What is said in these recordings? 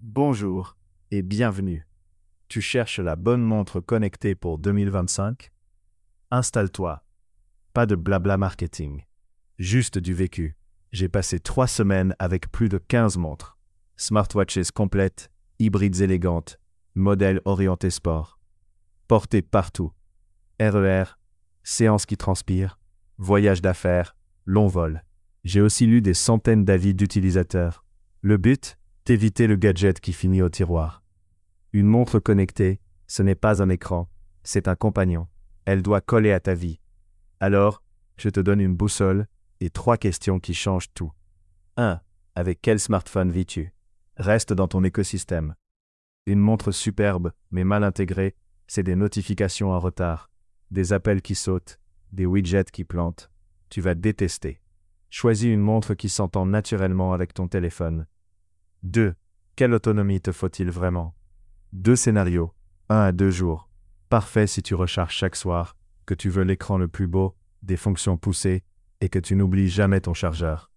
Bonjour et bienvenue. Tu cherches la bonne montre connectée pour 2025? Installe-toi. Pas de blabla marketing. Juste du vécu. J'ai passé 3 semaines avec plus de 15 montres. Smartwatches complètes, hybrides élégantes, modèles orientés sport. Portées partout. RER, séances qui transpirent, voyages d'affaires, long vol. J'ai aussi lu des centaines d'avis d'utilisateurs. Le but? T'éviter le gadget qui finit au tiroir. Une montre connectée, ce n'est pas un écran, c'est un compagnon. Elle doit coller à ta vie. Alors, je te donne une boussole et 3 questions qui changent tout. 1. Avec quel smartphone vis-tu? Reste dans ton écosystème. Une montre superbe, mais mal intégrée, c'est des notifications en retard, des appels qui sautent, des widgets qui plantent. Tu vas détester. Choisis une montre qui s'entend naturellement avec ton téléphone. 2. Quelle autonomie te faut-il vraiment? 2 scénarios, 1 à 2 jours. Parfait si tu recharges chaque soir, que tu veux l'écran le plus beau, des fonctions poussées, et que tu n'oublies jamais ton chargeur.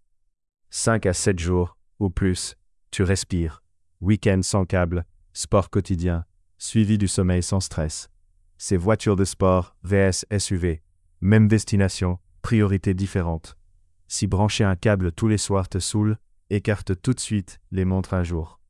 5 à 7 jours, ou plus, tu respires. Week-end sans câble, sport quotidien, suivi du sommeil sans stress. C'est voiture de sport, vs SUV. Même destination, priorités différentes. Si brancher un câble tous les soirs te saoule, écarte tout de suite les montres un jour.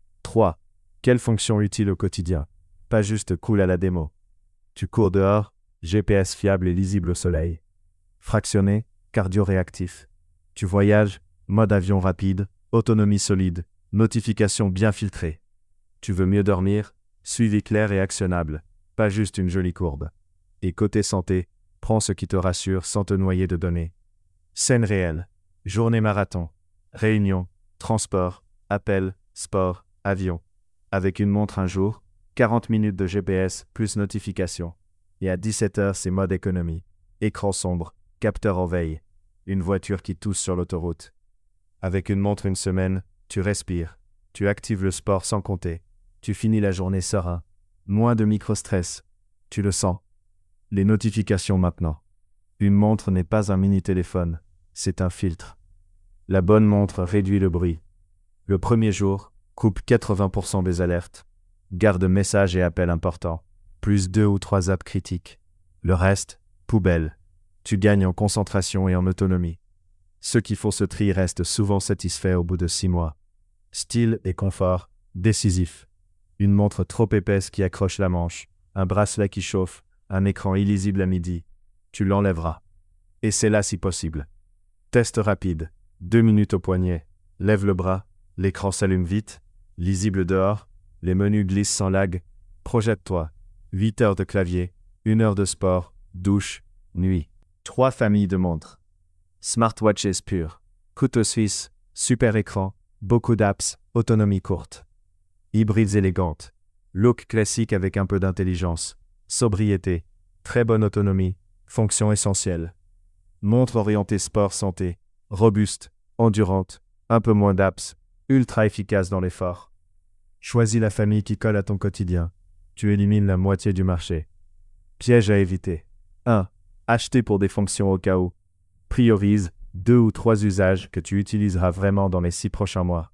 3. Quelle fonction utile au quotidien? Pas juste cool à la démo. Tu cours dehors, GPS fiable et lisible au soleil. Fractionné, cardio-réactif. Tu voyages, mode avion rapide, autonomie solide, notification bien filtrée. Tu veux mieux dormir, suivi clair et actionnable, pas juste une jolie courbe. Et côté santé, prends ce qui te rassure sans te noyer de données. Scène réelle, journée marathon. Réunion, transport, appel, sport, avion. Avec une montre un jour, 40 minutes de GPS plus notification. Et à 17h, c'est mode économie. Écran sombre, capteur en veille. Une voiture qui tousse sur l'autoroute. Avec une montre une semaine, tu respires. Tu actives le sport sans compter. Tu finis la journée serein. Moins de micro-stress. Tu le sens. Les notifications maintenant. Une montre n'est pas un mini-téléphone. C'est un filtre. La bonne montre réduit le bruit. Le premier jour, coupe 80% des alertes. Garde messages et appels importants. Plus 2 ou 3 apps critiques. Le reste, poubelle. Tu gagnes en concentration et en autonomie. Ceux qui font ce tri restent souvent satisfaits au bout de 6 mois. Style et confort, décisif. Une montre trop épaisse qui accroche la manche, un bracelet qui chauffe, un écran illisible à midi. Tu l'enlèveras. Et c'est là si possible. Test rapide. 2 minutes au poignet. Lève le bras, l'écran s'allume vite, lisible dehors, les menus glissent sans lag. Projette-toi. 8 heures de clavier, 1 heure de sport, douche, nuit. 3 familles de montres. Smartwatches pures. Couteau suisse, super écran, beaucoup d'apps, autonomie courte. Hybrides élégantes. Look classique avec un peu d'intelligence. Sobriété. Très bonne autonomie. Fonction essentielle. Montre orientée sport santé. Robuste, endurante, un peu moins d'apps, ultra efficace dans l'effort. Choisis la famille qui colle à ton quotidien. Tu élimines la moitié du marché. Piège à éviter. 1. Acheter pour des fonctions au cas où. Priorise 2 ou 3 usages que tu utiliseras vraiment dans les 6 prochains mois.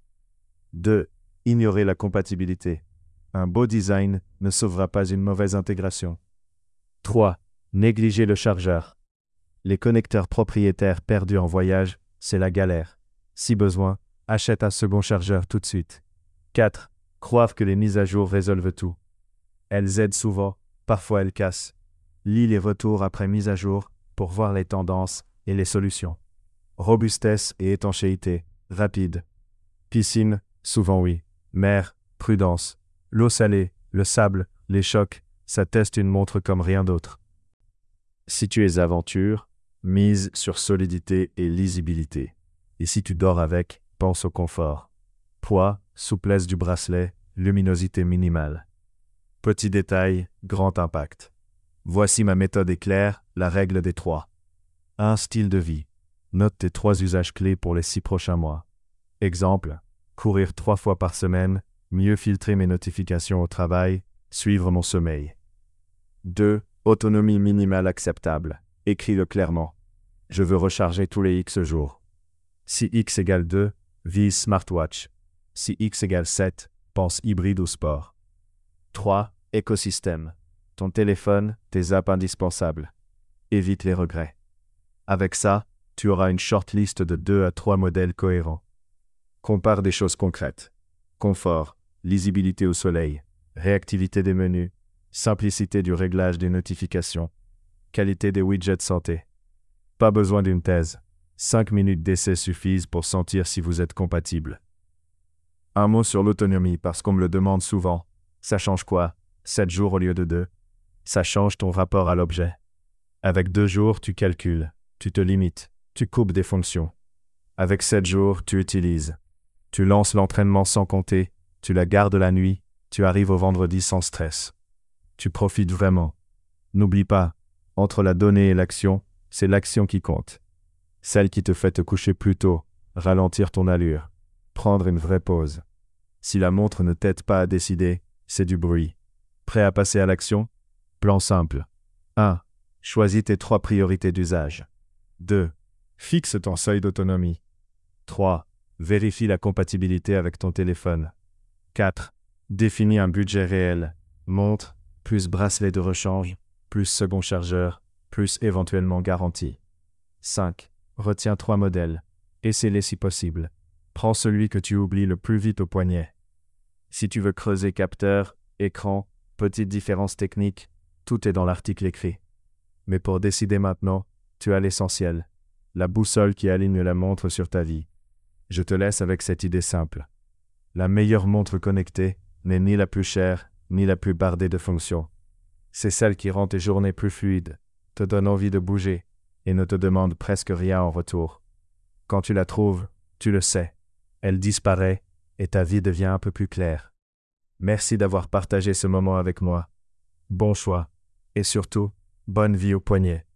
2. Ignorer la compatibilité. Un beau design ne sauvera pas une mauvaise intégration. 3. Négliger le chargeur. Les connecteurs propriétaires perdus en voyage, c'est la galère. Si besoin, achète un second chargeur tout de suite. 4. Croire que les mises à jour résolvent tout. Elles aident souvent, parfois elles cassent. Lis les retours après mise à jour pour voir les tendances et les solutions. Robustesse et étanchéité, rapide. Piscine, souvent oui. Mer, prudence. L'eau salée, le sable, les chocs, ça teste une montre comme rien d'autre. Si tu es aventure, mise sur solidité et lisibilité. Et si tu dors avec, pense au confort. Poids, souplesse du bracelet, luminosité minimale. Petit détail, grand impact. Voici ma méthode éclair, la règle des 3. 1. Style de vie. Note tes 3 usages clés pour les 6 prochains mois. Exemple, courir 3 fois par semaine, mieux filtrer mes notifications au travail, suivre mon sommeil. 2. Autonomie minimale acceptable. Écris-le clairement. Je veux recharger tous les X jours. Si X égale 2, vise smartwatch. Si X égale 7, Pense hybride ou sport. 3. Écosystème. Ton téléphone, tes apps indispensables. Évite les regrets. Avec ça, tu auras une shortlist de 2 à 3 modèles cohérents. Compare des choses concrètes. Confort, lisibilité au soleil, réactivité des menus, simplicité du réglage des notifications, qualité des widgets santé. Pas besoin d'une thèse. 5 minutes d'essai suffisent pour sentir si vous êtes compatible. Un mot sur l'autonomie parce qu'on me le demande souvent. Ça change quoi? 7 jours au lieu de 2? Ça change ton rapport à l'objet. Avec 2 jours, tu calcules, tu te limites, tu coupes des fonctions. Avec 7 jours, tu utilises. Tu lances l'entraînement sans compter, tu la gardes la nuit, tu arrives au vendredi sans stress. Tu profites vraiment. N'oublie pas, entre la donnée et l'action, c'est l'action qui compte. Celle qui te fait te coucher plus tôt, ralentir ton allure, prendre une vraie pause. Si la montre ne t'aide pas à décider, c'est du bruit. Prêt à passer à l'action? Plan simple. 1. Choisis tes 3 priorités d'usage. 2. Fixe ton seuil d'autonomie. 3. Vérifie la compatibilité avec ton téléphone. 4. Définis un budget réel. Montre, plus bracelet de rechange, plus second chargeur, plus éventuellement garantie. 5. Retiens 3 modèles. Essaie-les si possible. Prends celui que tu oublies le plus vite au poignet. Si tu veux creuser capteur, écran, petites différences techniques, tout est dans l'article écrit. Mais pour décider maintenant, tu as l'essentiel. La boussole qui aligne la montre sur ta vie. Je te laisse avec cette idée simple. La meilleure montre connectée n'est ni la plus chère, ni la plus bardée de fonctions. C'est celle qui rend tes journées plus fluides, te donne envie de bouger, et ne te demande presque rien en retour. Quand tu la trouves, tu le sais. Elle disparaît, et ta vie devient un peu plus claire. Merci d'avoir partagé ce moment avec moi. Bon choix, et surtout, bonne vie au poignet.